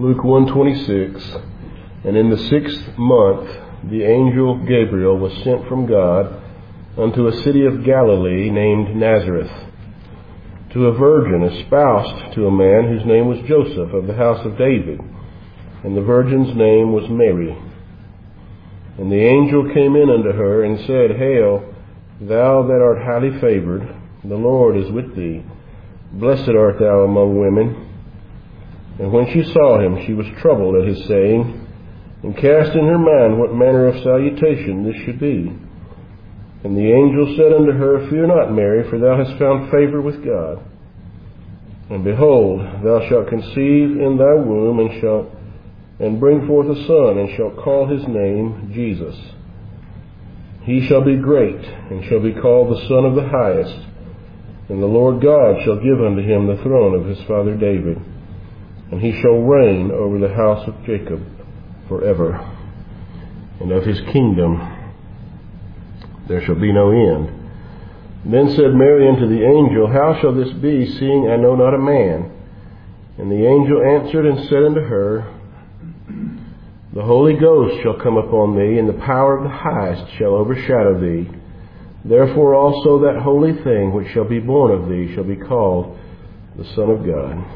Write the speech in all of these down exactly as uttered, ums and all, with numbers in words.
Luke one twenty-six, and in the sixth month the angel Gabriel was sent from God unto a city of Galilee named Nazareth, to a virgin espoused to a man whose name was Joseph, of the house of David, and the virgin's name was Mary. And the angel came in unto her and said, Hail, thou that art highly favored, the Lord is with thee. Blessed art thou among women. And when she saw him, she was troubled at his saying, and cast in her mind what manner of salutation this should be. And the angel said unto her, Fear not, Mary, for thou hast found favor with God. And behold, thou shalt conceive in thy womb, and shalt and bring forth a son, and shalt call his name Jesus. He shall be great, and shall be called the Son of the Highest. And the Lord God shall give unto him the throne of his father David, and he shall reign over the house of Jacob forever. And of his kingdom there shall be no end. Then said Mary unto the angel, How shall this be, seeing I know not a man? And the angel answered and said unto her, The Holy Ghost shall come upon thee, and the power of the Highest shall overshadow thee. Therefore also that holy thing which shall be born of thee shall be called the Son of God.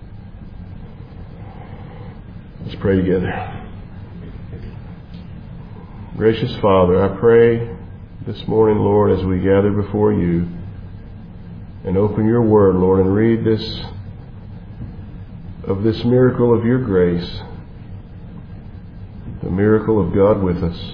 Let's pray together. Gracious Father, I pray this morning, Lord, as we gather before you and open your word, Lord, and read this of this miracle of your grace, the miracle of God with us.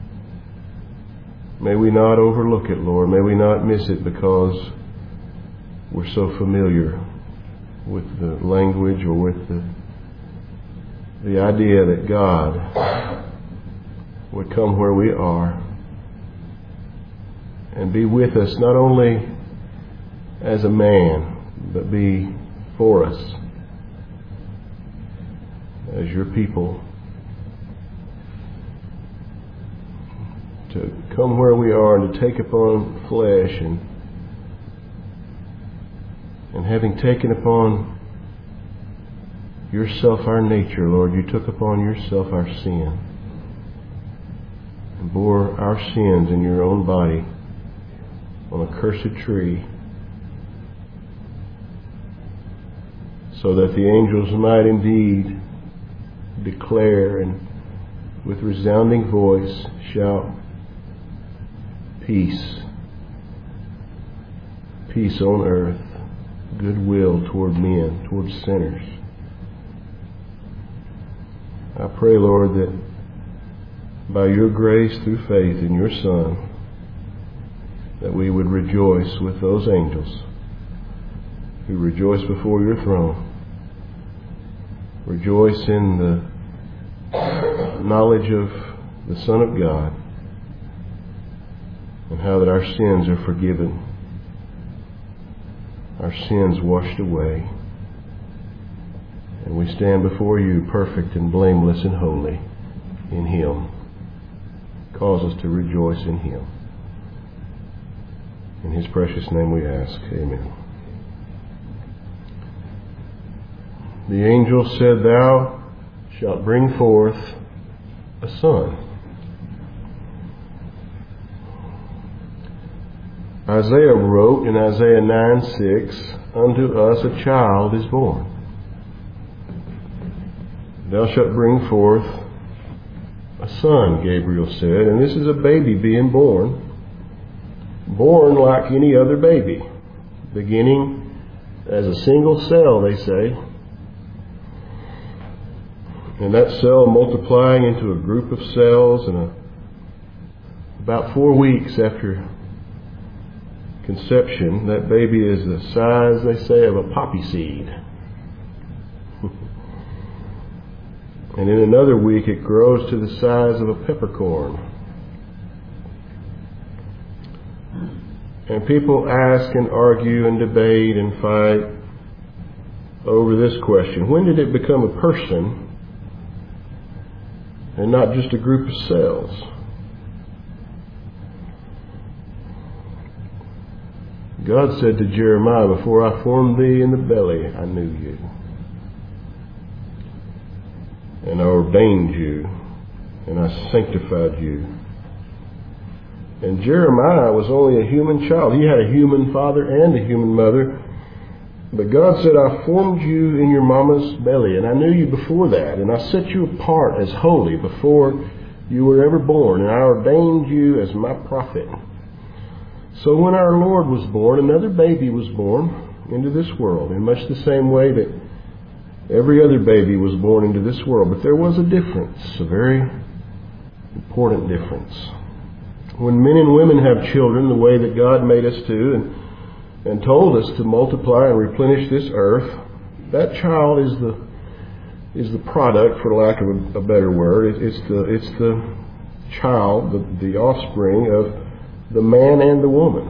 May we not overlook it, Lord. May we not miss it because we're so familiar with the language or with the the idea that God would come where we are and be with us, not only as a man, but be for us as your people, to come where we are and to take upon flesh, and and having taken upon yourself our nature, Lord, you took upon yourself our sin and bore our sins in your own body on a cursed tree, so that the angels might indeed declare and with resounding voice shout, Peace, peace on earth, goodwill toward men, toward sinners. I pray, Lord, that by your grace through faith in your Son, that we would rejoice with those angels who rejoice before your throne. Rejoice in the knowledge of the Son of God, and how that our sins are forgiven, our sins washed away, and we stand before you perfect and blameless and holy in him. Cause us to rejoice in him. In his precious name we ask. Amen. The angel said, Thou shalt bring forth a son. Isaiah wrote in Isaiah nine six, Unto us a child is born. Thou shalt bring forth a son, Gabriel said, and this is a baby being born. Born like any other baby, beginning as a single cell, they say, and that cell multiplying into a group of cells, and a, about four weeks after conception, that baby is the size, they say, of a poppy seed. And in another week it grows to the size of a peppercorn. And people ask and argue and debate and fight over this question. When did it become a person and not just a group of cells? God said to Jeremiah, Before I formed thee in the belly, I knew you. and I ordained you, and I sanctified you. And Jeremiah was only a human child. He had a human father and a human mother. But God said, I formed you in your mama's belly, and I knew you before that, and I set you apart as holy before you were ever born, and I ordained you as my prophet. So when our Lord was born, another baby was born into this world, in much the same way that every other baby was born into this world. But there was a difference, a very important difference. When men and women have children the way that God made us to, and and told us to multiply and replenish this earth, that child is the is the product, for lack of a, a better word. It, it's the it's the child, the, the offspring of the man and the woman.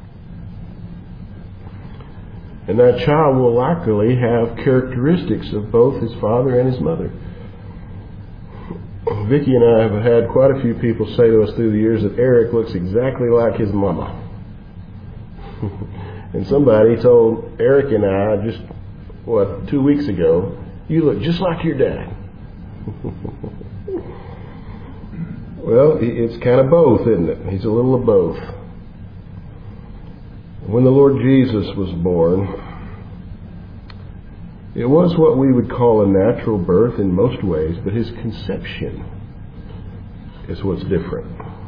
And that child will likely have characteristics of both his father and his mother. Vicki and I have had quite a few people say to us through the years that Eric looks exactly like his mama. And somebody told Eric and I just, what, two weeks ago, you look just like your dad. Well, it's kind of both, isn't it? He's a little of both. When the Lord Jesus was born, it was what we would call a natural birth in most ways, but his conception is what's different.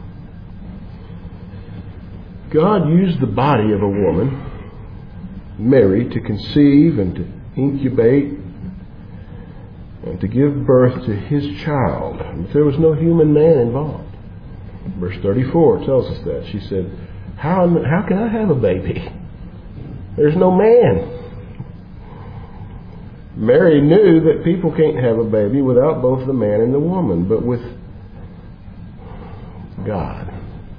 God used the body of a woman, Mary, to conceive and to incubate and to give birth to his child. But there was no human man involved. Verse thirty-four tells us that. She said, how, how can I have a baby? There's no man. Mary knew that people can't have a baby without both the man and the woman, but with God.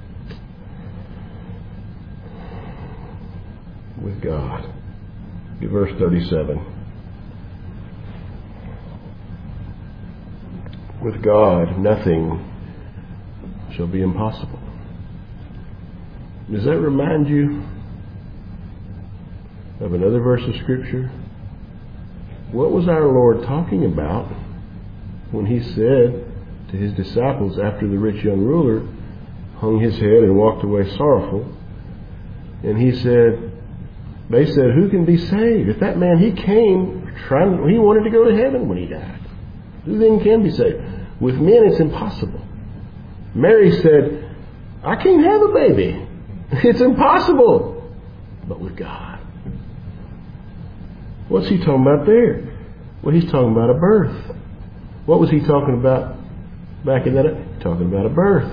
With God. Get verse thirty-seven. With God, nothing shall be impossible. Does that remind you of another verse of Scripture? What was our Lord talking about when he said to his disciples after the rich young ruler hung his head and walked away sorrowful? And he said, they said, who can be saved? If that man, he came trying, he wanted to go to heaven when he died. Who then can be saved? With men, it's impossible. Mary said, I can't have a baby. It's impossible. But with God. What's he talking about there? Well, he's talking about a birth. What was he talking about back in that? Talking about a birth.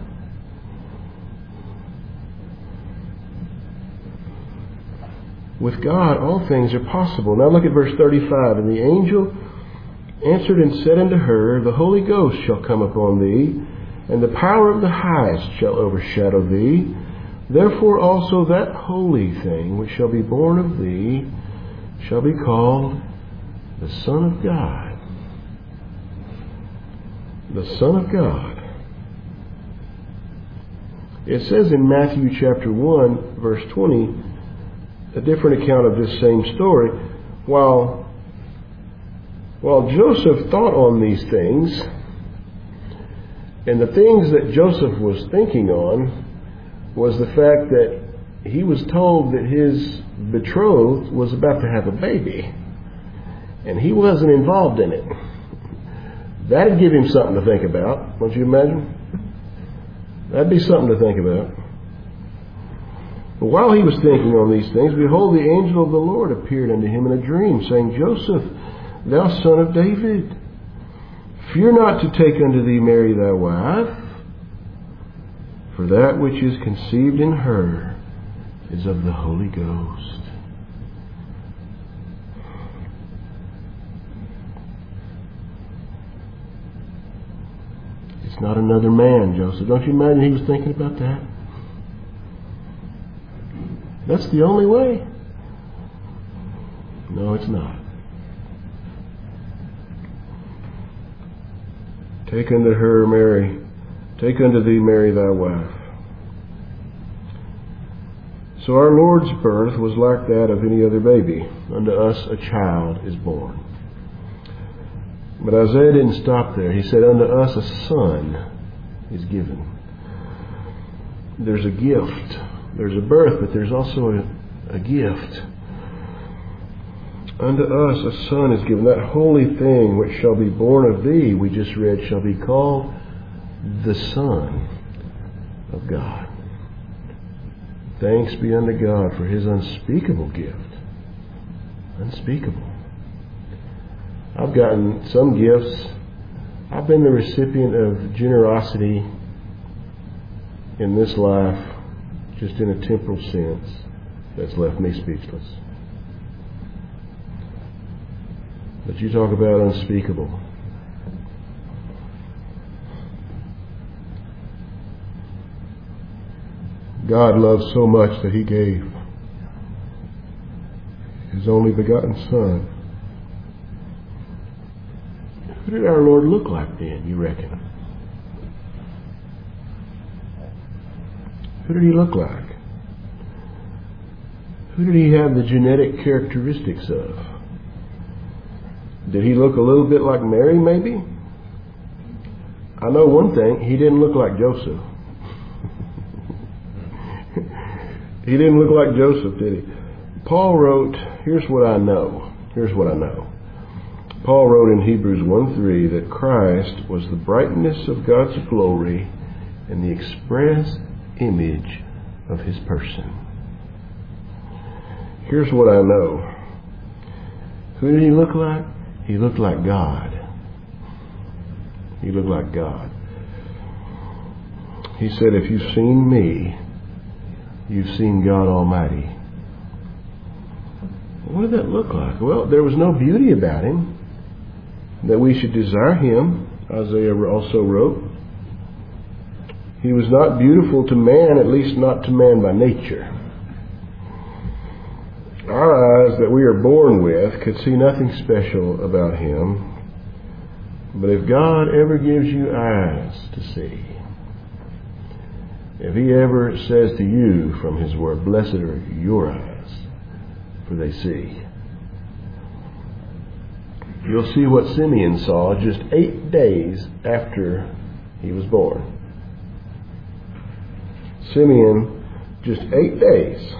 With God, all things are possible. Now look at verse thirty-five. And the angel answered and said unto her, the Holy Ghost shall come upon thee, and the power of the highest shall overshadow thee. Therefore also that holy thing which shall be born of thee shall be called the Son of God. The Son of God. It says in Matthew chapter one, verse twenty, a different account of this same story. While, while Joseph thought on these things, and the things that Joseph was thinking on was the fact that he was told that his betrothed was about to have a baby, and he wasn't involved in it. That'd give him something to think about, don't you imagine? That'd be something to think about. But while he was thinking on these things, behold, the angel of the Lord appeared unto him in a dream, saying, Joseph, thou son of David, fear not to take unto thee Mary thy wife, for that which is conceived in her is of the Holy Ghost. It's not another man, Joseph. Don't you imagine he was thinking about that? That's the only way. No, it's not. Take unto her Mary, take unto thee Mary thy wife. So our Lord's birth was like that of any other baby. Unto us a child is born. But Isaiah didn't stop there. He said, unto us a son is given. There's a gift. There's a birth, but there's also a, a gift. Unto us a son is given. That holy thing which shall be born of thee, we just read, shall be called the Son of God. Thanks be unto God for his unspeakable gift. Unspeakable. I've gotten some gifts. I've been the recipient of generosity in this life, just in a temporal sense, that's left me speechless. But you talk about unspeakable. God loved so much that he gave his only begotten Son. Who did our Lord look like then, you reckon? Who did he look like? Who did he have the genetic characteristics of? Did he look a little bit like Mary, maybe? I know one thing, he didn't look like Joseph. He didn't look like Joseph, did he? Paul wrote, here's what I know. Here's what I know. Paul wrote in Hebrews one three that Christ was the brightness of God's glory and the express image of his person. Here's what I know. Who did he look like? He looked like God. He looked like God. He said, if you've seen me, you've seen God Almighty. What did that look like? Well, there was no beauty about him that we should desire him, Isaiah also wrote. He was not beautiful to man, at least not to man by nature. Our eyes that we are born with could see nothing special about him. But if God ever gives you eyes to see, if he ever says to you from his word, blessed are your eyes, for they see, you'll see what Simeon saw just eight days after he was born. Simeon, just eight days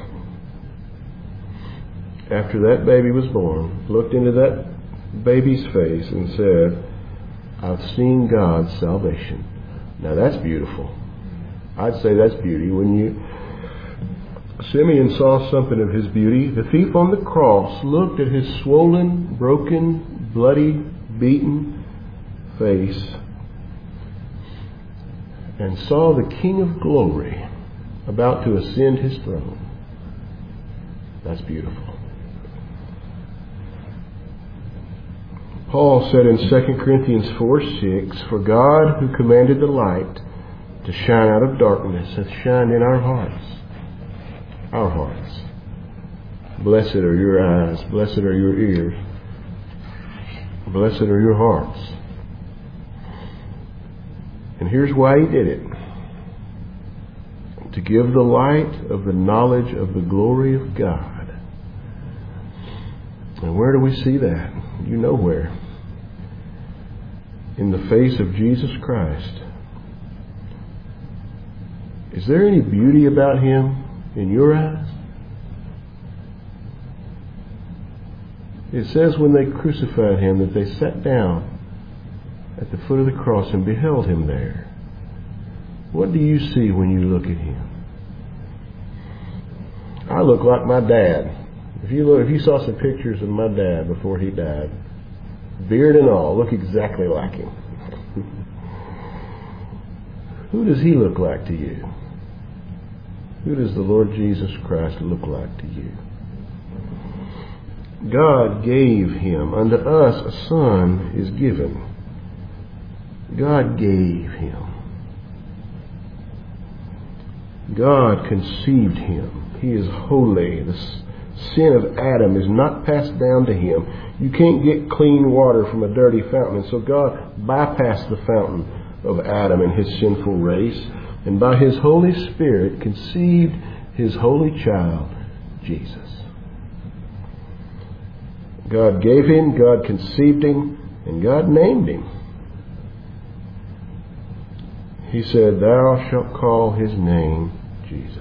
after that baby was born, looked into that baby's face and said, I've seen God's salvation. Now that's beautiful. I'd say that's beauty. When you Simeon saw something of his beauty. The thief on the cross looked at his swollen, broken, bloody, beaten face and saw the King of Glory about to ascend his throne. That's beautiful. Paul said in Second Corinthians four six, for God who commanded the light to shine out of darkness hath shined in our hearts. Our hearts. Blessed are your eyes. Blessed are your ears. Blessed are your hearts. And here's why he did it. To give the light of the knowledge of the glory of God. And where do we see that? You know where. In the face of Jesus Christ. Is there any beauty about him in your eyes? It says when they crucified him that they sat down at the foot of the cross and beheld him there. What do you see when you look at him? I look like my dad. If you look, if you saw some pictures of my dad before he died, beard and all, look exactly like him. Who does he look like to you? Who does the Lord Jesus Christ look like to you? God gave him. Unto us a son is given. God gave him. God conceived him. He is holy. The sin of Adam is not passed down to him. You can't get clean water from a dirty fountain. So God bypassed the fountain of Adam and his sinful race, and by his Holy Spirit conceived his holy child, Jesus. God gave him, God conceived him, And God named him. He said, "Thou shalt call his name Jesus."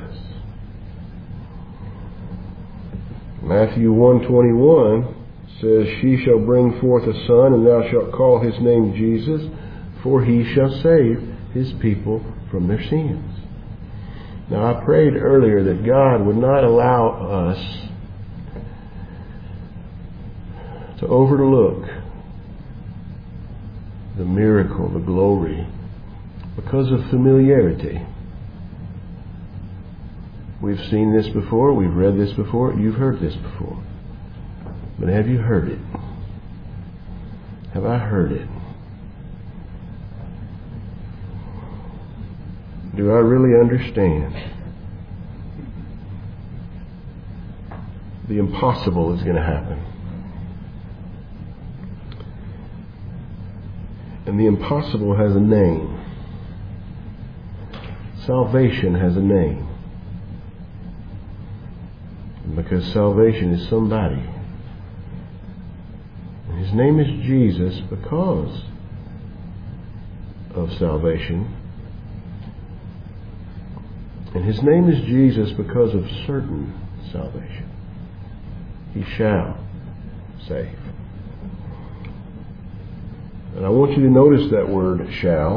Matthew one twenty-one says, "She shall bring forth a son, and thou shalt call his name Jesus, for he shall save his people from their sins." Now, I prayed earlier that God would not allow us to overlook the miracle, the glory, because of familiarity. We've seen this before, we've read this before, you've heard this before. But have you heard it? Have I heard it? Do I really understand? The impossible is going to happen. And the impossible has a name. Salvation has a name. Because salvation is somebody. And his name is Jesus because of salvation. And his name is Jesus because of certain salvation. He shall save. And I want you to notice that word shall.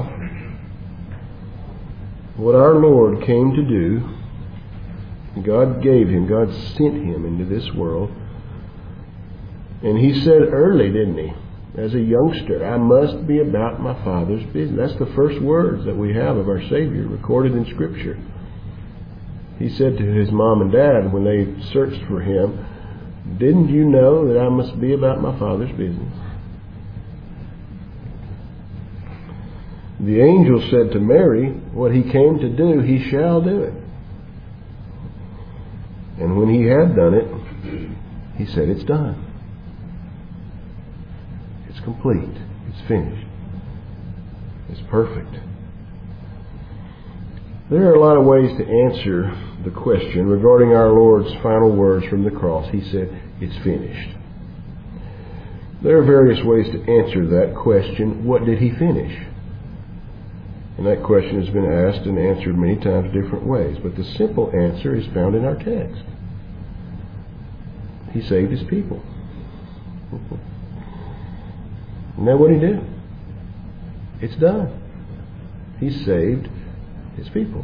What our Lord came to do, God gave him, God sent him into this world. And he said early, didn't he? As a youngster, I must be about my Father's business. That's the first words that we have of our Savior recorded in Scripture. He said to his mom and dad when they searched for him, "Didn't you know that I must be about my Father's business?" The angel said to Mary, what he came to do, he shall do it. And when he had done it, he said, "It's done. It's complete. It's finished. It's perfect." There are a lot of ways to answer the question regarding our Lord's final words from the cross. He said, "It's finished." There are various ways to answer that question. What did he finish? And that question has been asked and answered many times different ways. But the simple answer is found in our text. He saved his people. Isn't that what he did? It's done. He saved his people.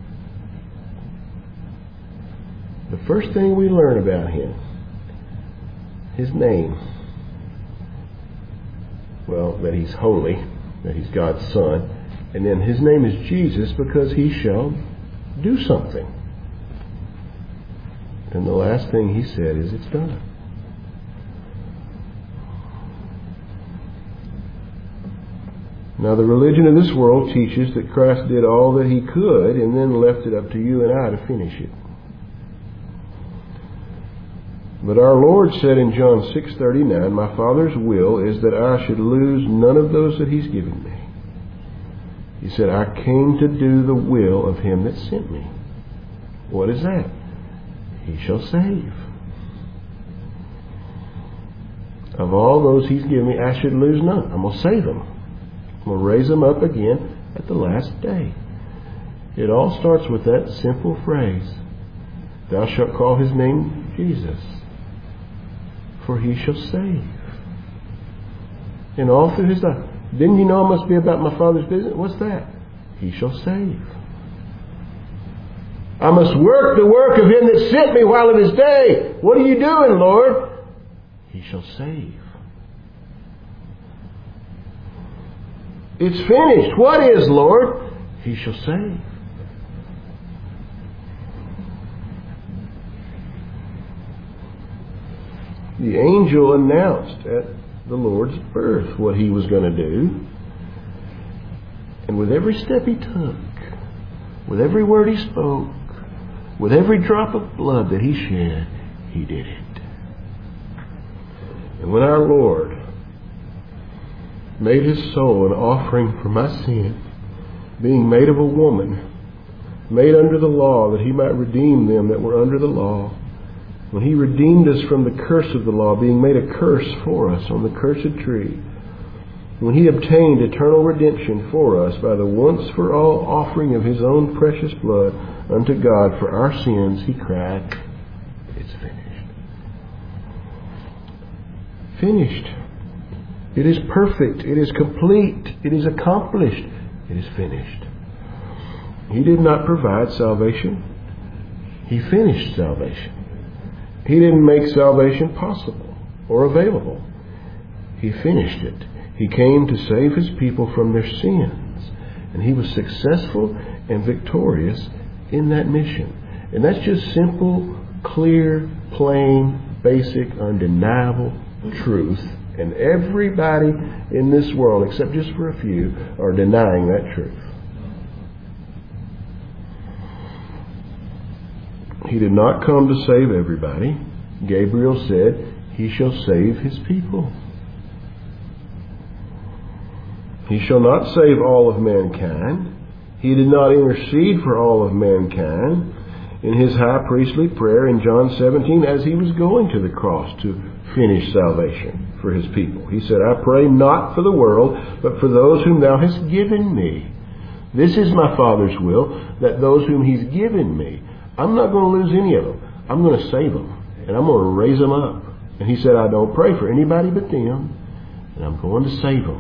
The first thing we learn about him, his name, well, that he's holy, that he's God's Son, and then his name is Jesus because he shall do something. And the last thing he said is, "It's done." Now, the religion of this world teaches that Christ did all that he could and then left it up to you and I to finish it. But our Lord said in John six thirty-nine, "My Father's will is that I should lose none of those that he's given me." He said, "I came to do the will of him that sent me." What is that? He shall save. Of all those he's given me, I should lose none. I'm going to save them. I'm going to raise them up again at the last day. It all starts with that simple phrase, "Thou shalt call his name Jesus, for he shall save." And all through his life. Didn't you know I must be about my Father's business? What's that? He shall save. I must work the work of him that sent me while it is day. What are you doing, Lord? He shall save. It's finished. What is, Lord? He shall save. The angel announced at the Lord's birth what he was going to do. And with every step he took, with every word he spoke, with every drop of blood that he shed, he did it. And when our Lord made his soul an offering for my sin, being made of a woman, made under the law, that he might redeem them that were under the law, when he redeemed us from the curse of the law, being made a curse for us on the cursed tree, when He obtained eternal redemption for us by the once-for-all offering of His own precious blood unto God for our sins, He cried, "It's finished." Finished. It is perfect. It is complete. It is accomplished. It is finished. He did not provide salvation. He finished salvation. He didn't make salvation possible or available. He finished it. He came to save His people from their sins. And He was successful and victorious in that mission. And that's just simple, clear, plain, basic, undeniable truth. And everybody in this world, except just for a few, are denying that truth. He did not come to save everybody. Gabriel said, He shall save His people. He shall not save all of mankind. He did not intercede for all of mankind in His high priestly prayer in John seventeen as He was going to the cross to finish salvation for His people. He said, "I pray not for the world, but for those whom Thou hast given me. This is my Father's will, that those whom He's given me, I'm not going to lose any of them. I'm going to save them, and I'm going to raise them up." And He said, "I don't pray for anybody but them, and I'm going to save them."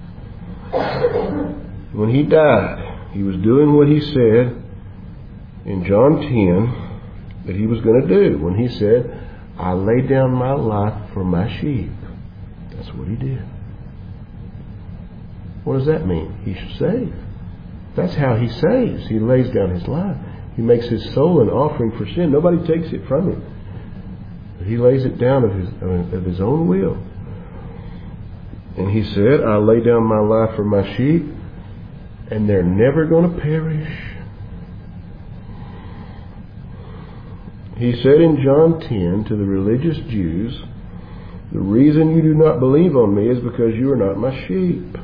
When He died, He was doing what He said in John ten that He was going to do. When He said, "I lay down my life for my sheep." That's what He did. What does that mean? He should save. That's how He saves. He lays down His life. He makes His soul an offering for sin. Nobody takes it from Him. He lays it down of His, of his own will. And He said, "I lay down my life for my sheep, and they're never going to perish." He said in John ten to the religious Jews, "The reason you do not believe on me is because you are not my sheep."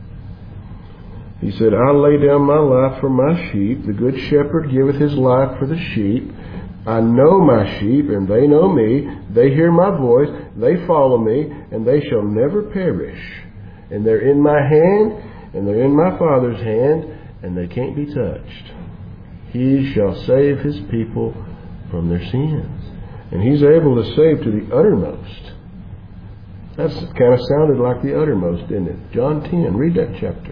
He said, "I lay down my life for my sheep. The good shepherd giveth his life for the sheep. I know my sheep, and they know me. They hear my voice. They follow me, and they shall never perish. And they're in my hand, and they're in my Father's hand, and they can't be touched. He shall save His people from their sins." And He's able to save to the uttermost. That's kind of sounded like the uttermost, didn't it? John ten, read that chapter.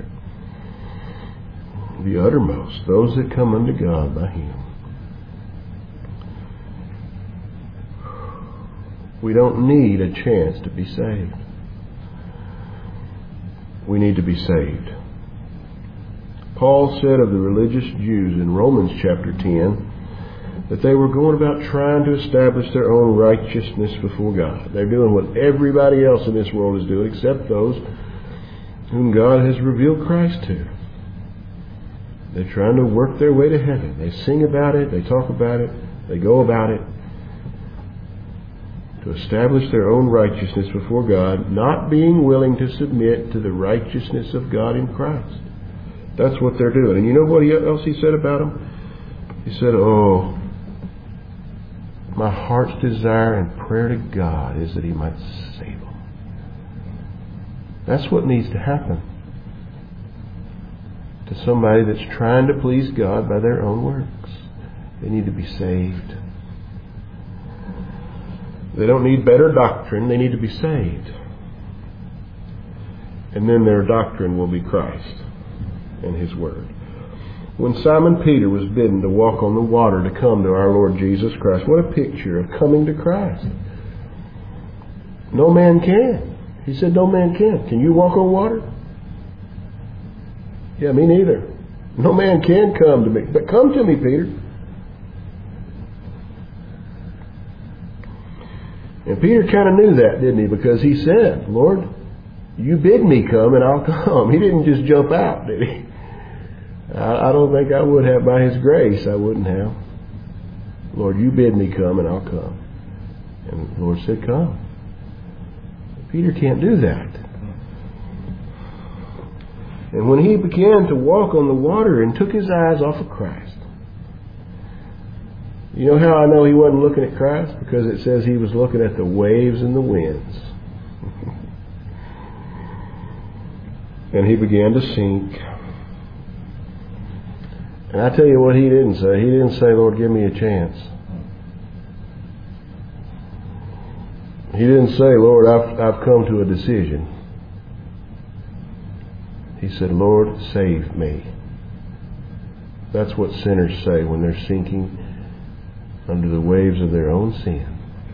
The uttermost, those that come unto God by Him. We don't need a chance to be saved. We need to be saved. Paul said of the religious Jews in Romans chapter ten that they were going about trying to establish their own righteousness before God. They're doing what everybody else in this world is doing except those whom God has revealed Christ to. They're trying to work their way to heaven. They sing about it, they talk about it, they go about it to establish their own righteousness before God, not being willing to submit to the righteousness of God in Christ. That's what they're doing. And you know what else he said about them? He said, "Oh, my heart's desire and prayer to God is that He might save them." That's what needs to happen to somebody that's trying to please God by their own works. They need to be saved. They don't need better doctrine. They need to be saved. And then their doctrine will be Christ and His Word. When Simon Peter was bidden to walk on the water to come to our Lord Jesus Christ, what a picture of coming to Christ. No man can. He said, no man can. Can you walk on water? Yeah, me neither. No man can come to me. But come to me, Peter. And Peter kind of knew that, didn't he? Because he said, "Lord, you bid me come and I'll come." He didn't just jump out, did he? I don't think I would have. By His grace, I wouldn't have. "Lord, you bid me come and I'll come." And the Lord said, "Come." Peter can't do that. And when he began to walk on the water and took his eyes off of Christ, you know how I know he wasn't looking at Christ? Because it says he was looking at the waves and the winds. And he began to sink. And I tell you what he didn't say. He didn't say, Lord, give me a chance. He didn't say, Lord, I've, I've come to a decision. He said, Lord, save me. That's what sinners say when they're sinking under the waves of their own sin.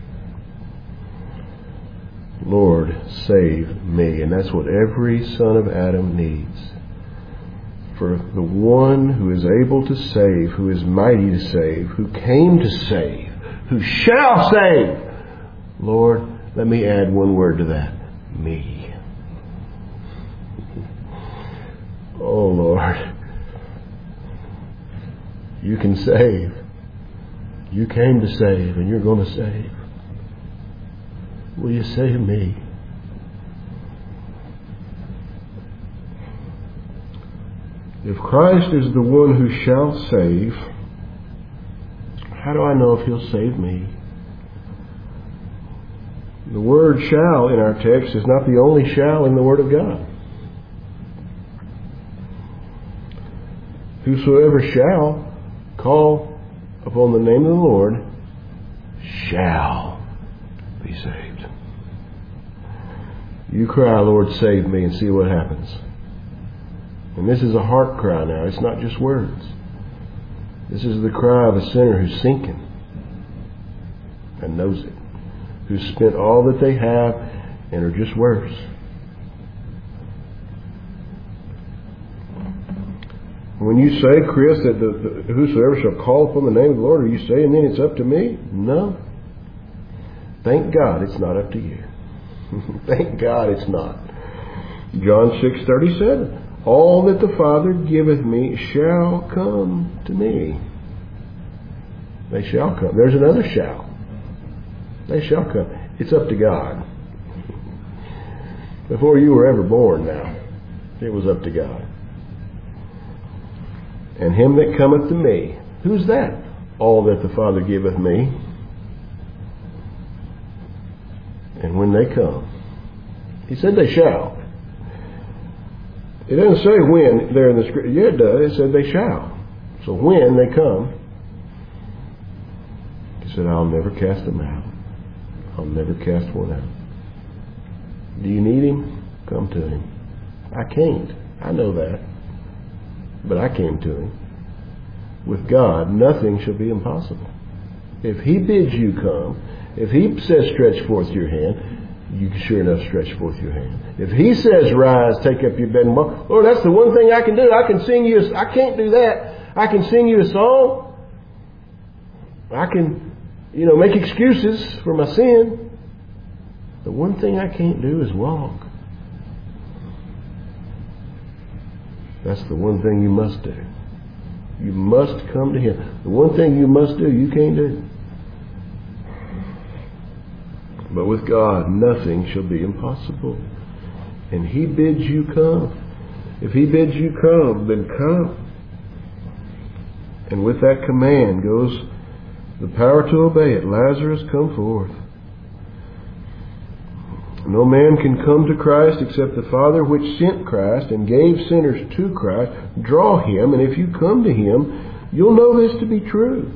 Lord, save me. And that's what every son of Adam needs. For the one who is able to save, who is mighty to save, who came to save, who shall save. Lord, let me add one word to that. Me. Oh, Lord. You can save. You came to save, and you're going to save. Will you save me? If Christ is the one who shall save, how do I know if He'll save me? The word shall in our text is not the only shall in the Word of God. Whosoever shall call upon the name of the Lord shall be saved. You cry, Lord, save me, and see what happens. And this is a heart cry now. It's not just words. This is the cry of a sinner who's sinking and knows it, who's spent all that they have and are just worse. When you say, Chris, that the, the, whosoever shall call upon the name of the Lord, are you saying then it's up to me? No. Thank God it's not up to you. Thank God it's not. John six thirty-seven. All that the Father giveth me shall come to me. They shall come. There's another shall. They shall come. It's up to God. Before you were ever born now, it was up to God. And him that cometh to me. Who's that? All that the Father giveth me. And when they come. He said they shall. It doesn't say when there in the scripture. Yeah, it does. It said they shall. So when they come, He said, I'll never cast them out. I'll never cast one out. Do you need Him? Come to Him. I can't. I know that. But I came to Him. With God, nothing shall be impossible. If He bids you come, if He says stretch forth your hand, you can sure enough stretch forth your hand. If He says rise, take up your bed and walk, Lord, that's the one thing I can do. I can sing you a, I can't do that. I can sing you a song. I can, you know, make excuses for my sin. The one thing I can't do is walk. That's the one thing you must do. You must come to Him. The one thing you must do, you can't do. But with God, nothing shall be impossible. And He bids you come. If He bids you come, then come. And with that command goes the power to obey it. Lazarus, come forth. No man can come to Christ except the Father which sent Christ and gave sinners to Christ. Draw him, and if you come to Him, you'll know this to be true.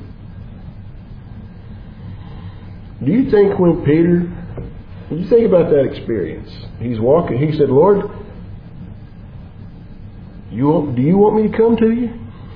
Do you think when Peter, you think about that experience, he's walking, he said, Lord, you want, do you want me to come to you?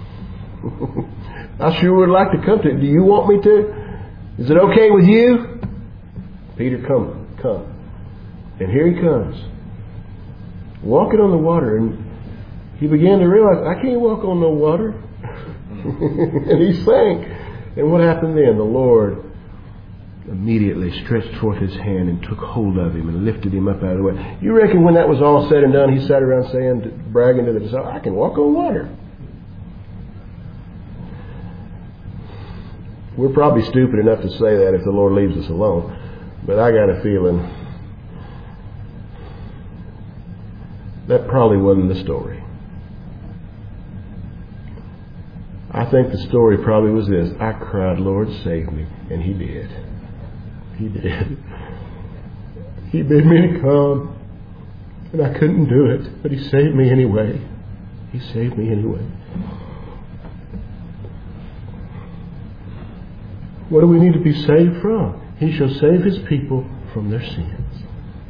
I sure would like to come to you. Do you want me to? Is it okay with you? Peter, come, come. And here he comes, walking on the water, and he began to realize, I can't walk on no water. And he sank. And what happened then? The Lord immediately stretched forth His hand and took hold of him and lifted him up out of the way. You reckon when that was all said and done, he sat around saying, bragging to the disciples, I can walk on water. We're probably stupid enough to say that if the Lord leaves us alone. But I got a feeling that probably wasn't the story. I think the story probably was this. I cried, Lord, save me. And He did. He did. He bid me to come. And I couldn't do it, but He saved me anyway. He saved me anyway. What do we need to be saved from? He shall save His people from their sins.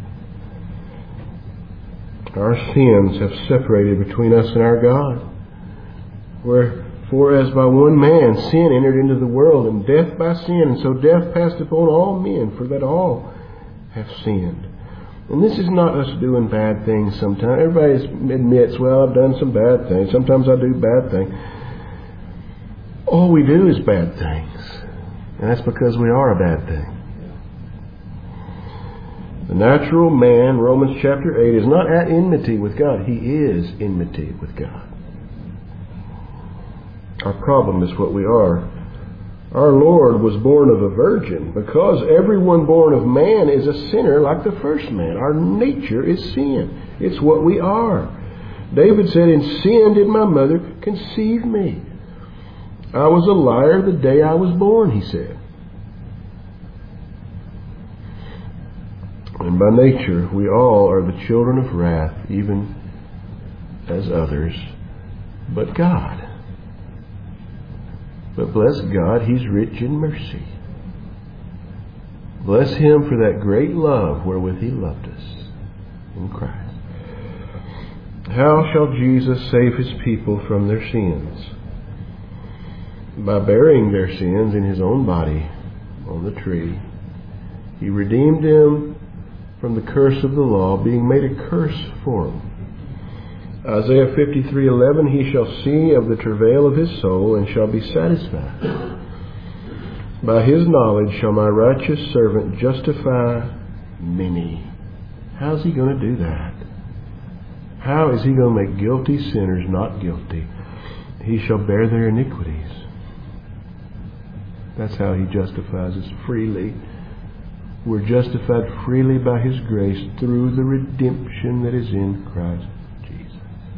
Our sins have separated between us and our God. Wherefore, as by one man sin entered into the world, and death by sin, and so death passed upon all men, for that all have sinned. And this is not us doing bad things sometimes. Everybody admits, well, I've done some bad things. Sometimes I do bad things. All we do is bad things. And that's because we are a bad thing. The natural man, Romans chapter eight, is not at enmity with God. He is enmity with God. Our problem is what we are. Our Lord was born of a virgin because everyone born of man is a sinner like the first man. Our nature is sin. It's what we are. David said, in sin did my mother conceive me. I was a liar the day I was born, he said. And by nature, we all are the children of wrath, even as others, but God. But bless God, He's rich in mercy. Bless Him for that great love wherewith He loved us in Christ. How shall Jesus save His people from their sins? By bearing their sins in His own body on the tree. He redeemed them from the curse of the law, being made a curse for them. Isaiah fifty-three eleven, He shall see of the travail of His soul, and shall be satisfied. By His knowledge shall my righteous servant justify many. How's He going to do that? How is He going to make guilty sinners not guilty? He shall bear their iniquities. That's how He justifies us freely. We're justified freely by His grace through the redemption that is in Christ Jesus.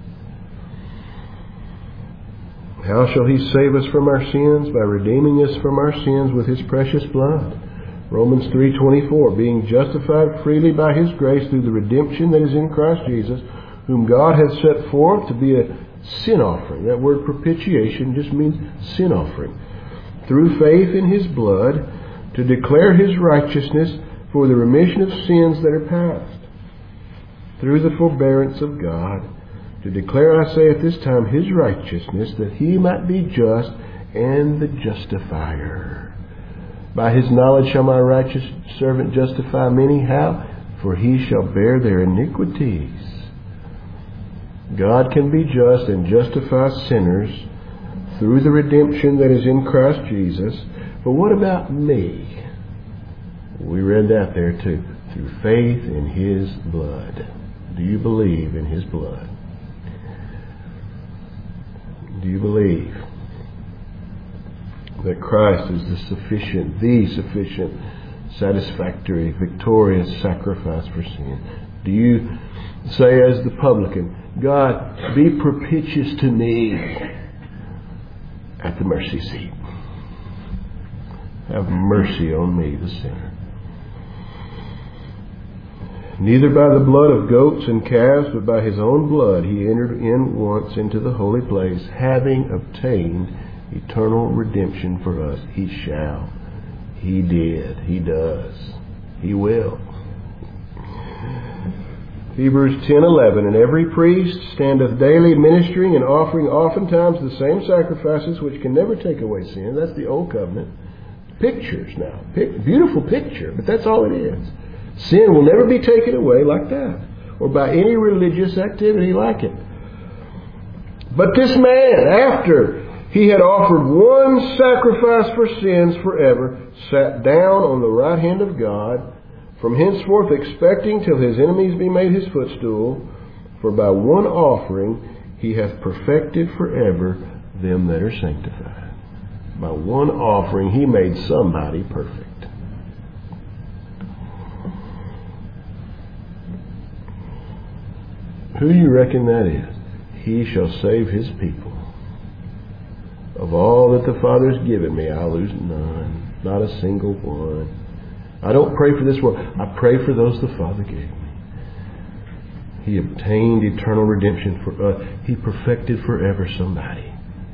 How shall He save us from our sins? By redeeming us from our sins with His precious blood. Romans three twenty-four, being justified freely by His grace through the redemption that is in Christ Jesus, whom God hath set forth to be a sin offering. That word propitiation just means sin offering. Through faith in His blood, to declare His righteousness for the remission of sins that are past. Through the forbearance of God, to declare, I say at this time, His righteousness, that He might be just and the justifier. By His knowledge shall my righteous servant justify many. How? For He shall bear their iniquities. God can be just and justify sinners through the redemption that is in Christ Jesus. But what about me? We read that there too. Through faith in His blood. Do you believe in His blood? Do you believe that Christ is the sufficient, the sufficient, satisfactory, victorious sacrifice for sin? Do you say as the publican, God, be propitious to me at the mercy seat? Have mercy on me, the sinner. Neither by the blood of goats and calves, but by His own blood He entered in once into the holy place, having obtained eternal redemption for us. He shall. He did. He does. He will. Hebrews ten eleven, and every priest standeth daily ministering and offering oftentimes the same sacrifices which can never take away sin. That's the old covenant. Pictures now. Pic- beautiful picture, but that's all it is. Sin will never be taken away like that, or by any religious activity like it. But this man, after he had offered one sacrifice for sins forever, sat down on the right hand of God, from henceforth expecting till His enemies be made His footstool. For by one offering He hath perfected forever them that are sanctified. By one offering He made somebody perfect. Who do you reckon that is? He shall save His people. Of all that the Father has given me, I'll lose none. Not a single one. I don't pray for this world. I pray for those the Father gave me. He obtained eternal redemption for us. He perfected forever somebody.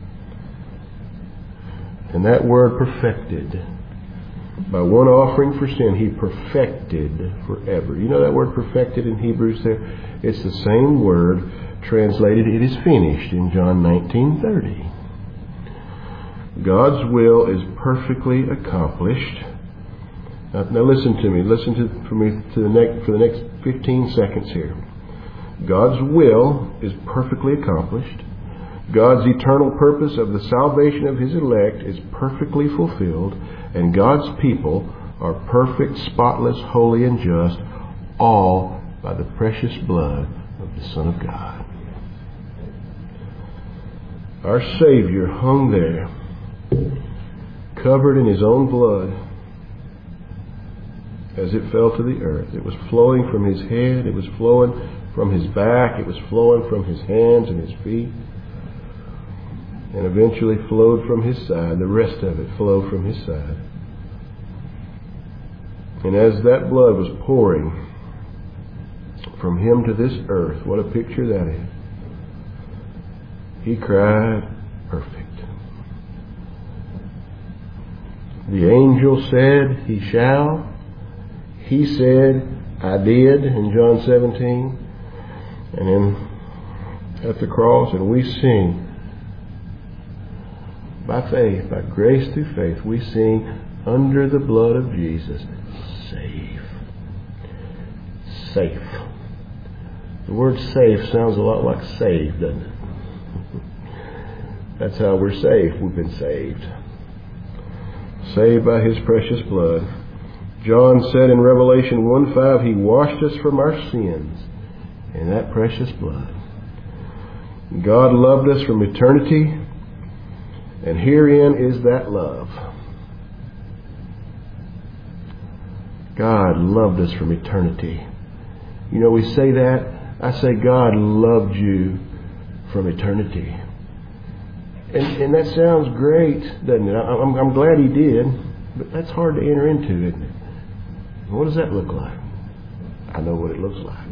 And that word perfected, by one offering for sin, He perfected forever. You know that word perfected in Hebrews there? It's the same word translated, it is finished, in John nineteen thirty. God's will is perfectly accomplished. Now, now listen to me. Listen to, for me to the next, for the next fifteen seconds here. God's will is perfectly accomplished. God's eternal purpose of the salvation of His elect is perfectly fulfilled. And God's people are perfect, spotless, holy, and just, all by the precious blood of the Son of God. Our Savior hung there, covered in His own blood, as it fell to the earth. It was flowing from His head, it was flowing from His back, it was flowing from His hands and His feet, and eventually flowed from His side. The rest of it flowed from His side. And as that blood was pouring from Him to this earth, what a picture that is. He cried, perfect. The angel said, He shall. He said, I did, in John seventeen. And then at the cross, and we sing, by faith, by grace through faith, we sing, under the blood of Jesus, safe. Safe. The word safe sounds a lot like saved, doesn't it? That's how we're saved. We've been saved. Saved by His precious blood. John said in Revelation one five, He washed us from our sins in that precious blood. God loved us from eternity, and herein is that love. God loved us from eternity. You know, we say that. I say God loved you from eternity. And, and that sounds great, doesn't it? I'm, I'm glad He did, but that's hard to enter into, isn't it? What does that look like? I know what it looks like.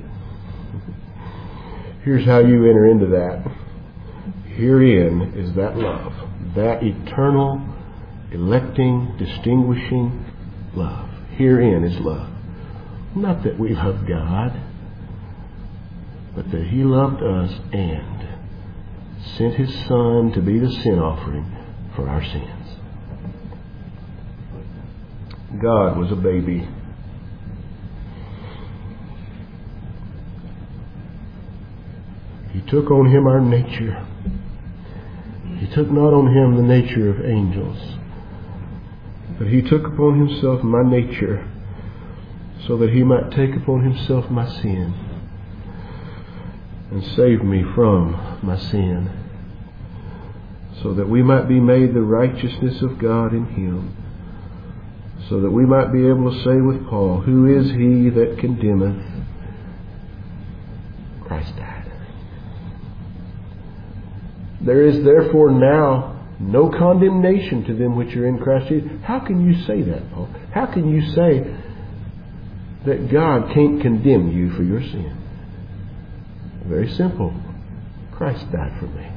Here's how you enter into that. Herein is that love. That eternal, electing, distinguishing love. Herein is love. Not that we love God, but that He loved us and sent His Son to be the sin offering for our sins. God was a baby. He took on Him our nature. He took not on Him the nature of angels, but He took upon Himself my nature so that He might take upon Himself my sin and save me from my sin, so that we might be made the righteousness of God in Him, so that we might be able to say with Paul, who is he that condemneth? Christ died. There is therefore now no condemnation to them which are in Christ Jesus. How can you say that, Paul? How can you say that God can't condemn you for your sin? Very simple. Christ died for me.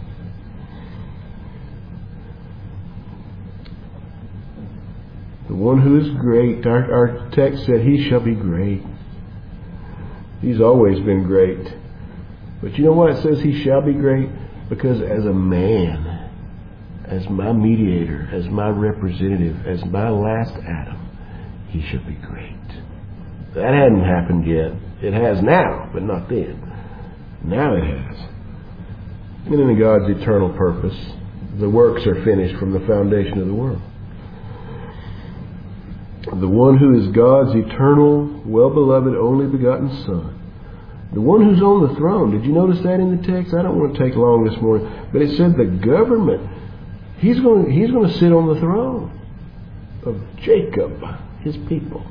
The one who is great, our, our text said, He shall be great. He's always been great. But you know why it says He shall be great? Because as a man, as my mediator, as my representative, as my last Adam, He shall be great. That hadn't happened yet. It has now, but not then. Now it has. And in God's eternal purpose, the works are finished from the foundation of the world. The one who is God's eternal, well-beloved, only begotten Son. The one who's on the throne. Did you notice that in the text? I don't want to take long this morning. But it said the government. He's going, he's going to sit on the throne of Jacob, His people.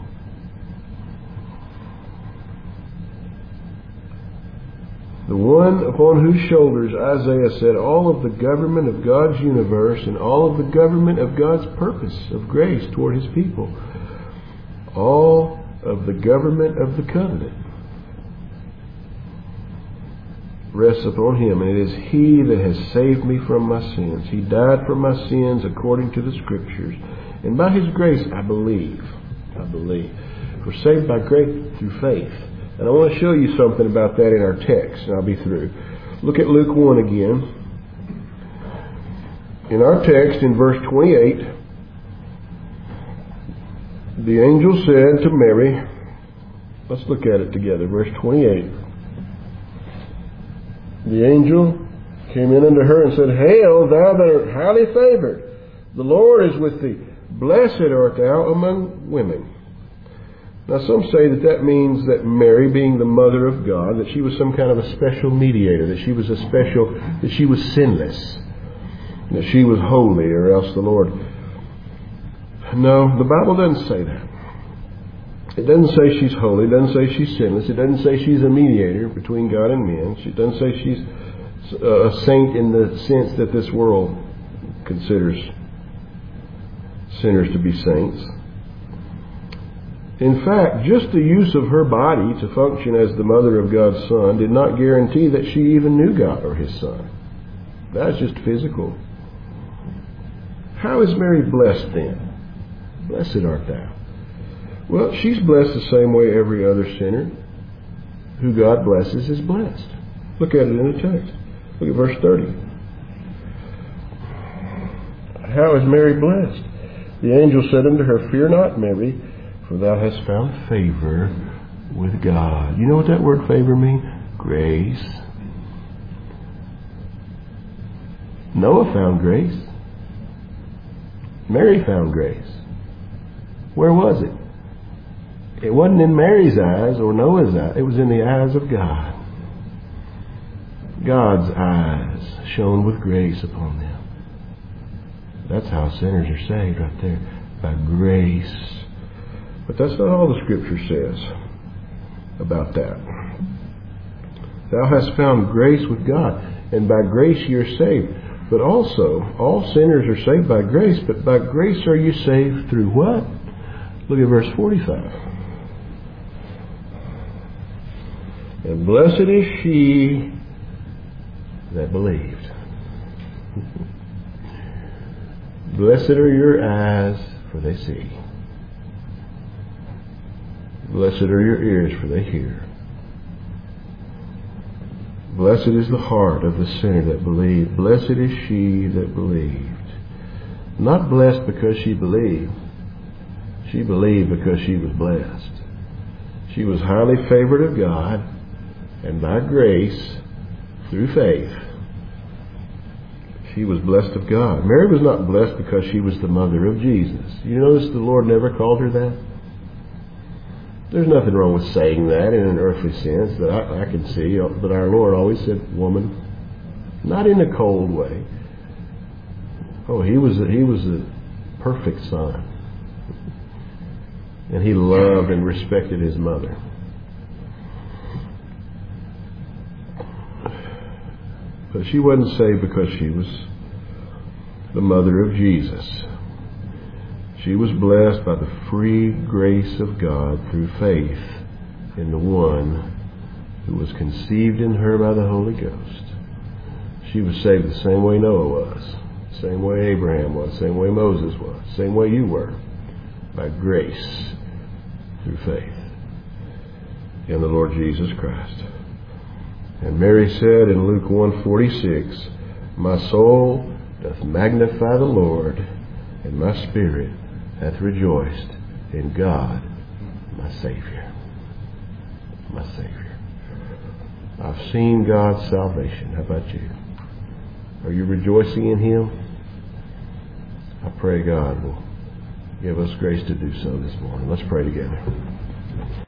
The one upon whose shoulders Isaiah said all of the government of God's universe and all of the government of God's purpose of grace toward His people. All of the government of the covenant rests upon Him, and it is He that has saved me from my sins. He died for my sins according to the Scriptures, and by His grace I believe. I believe. We're saved by grace through faith. And I want to show you something about that in our text, and I'll be through. Look at Luke one again. In our text, in verse twenty-eight, the angel said to Mary, let's look at it together, verse twenty-eight. The angel came in unto her and said, Hail, thou that art highly favored, the Lord is with thee. Blessed art thou among women. Now some say that that means that Mary, being the mother of God, that she was some kind of a special mediator, that she was a special, that she was sinless, that she was holy, or else the Lord. No, the Bible doesn't say that. It doesn't say she's holy. It doesn't say she's sinless. It doesn't say she's a mediator between God and men. It doesn't say she's a saint in the sense that this world considers sinners to be saints. In fact, just the use of her body to function as the mother of God's Son did not guarantee that she even knew God or His Son. That's just physical. How is Mary blessed then? Blessed art thou. Well, she's blessed the same way every other sinner who God blesses is blessed. Look at it in the text. Look at verse thirty. How is Mary blessed? The angel said unto her, Fear not, Mary, for thou hast found favor with God. You know what that word favor means? Grace. Noah found grace. Mary found grace. Where was it? It wasn't in Mary's eyes or Noah's eyes. It was in the eyes of God. God's eyes shone with grace upon them. That's how sinners are saved right there. By grace. But that's not all the Scripture says about that. Thou hast found grace with God, and by grace you're saved. But also, all sinners are saved by grace, but by grace are you saved through what? Look at verse forty-five. And blessed is she that believed. Blessed are your eyes, for they see. Blessed are your ears, for they hear. Blessed is the heart of the sinner that believed. Blessed is she that believed. Not blessed because she believed. She believed because she was blessed. She was highly favored of God, and by grace, through faith, she was blessed of God. Mary was not blessed because she was the mother of Jesus. You notice the Lord never called her that? There's nothing wrong with saying that in an earthly sense that I, I can see, but our Lord always said woman, not in a cold way. Oh, he was a, he was a perfect son, and he loved and respected his mother. But she wasn't saved because she was the mother of Jesus. She was blessed by the free grace of God through faith in the one who was conceived in her by the Holy Ghost. She was saved the same way Noah was, the same way Abraham was, the same way Moses was, the same way you were, by grace through faith in the Lord Jesus Christ. And Mary said in Luke one forty-six, My soul doth magnify the Lord, and my spirit hath rejoiced in God, my Savior. My Savior. I've seen God's salvation. How about you? Are you rejoicing in Him? I pray God will give us grace to do so this morning. Let's pray together.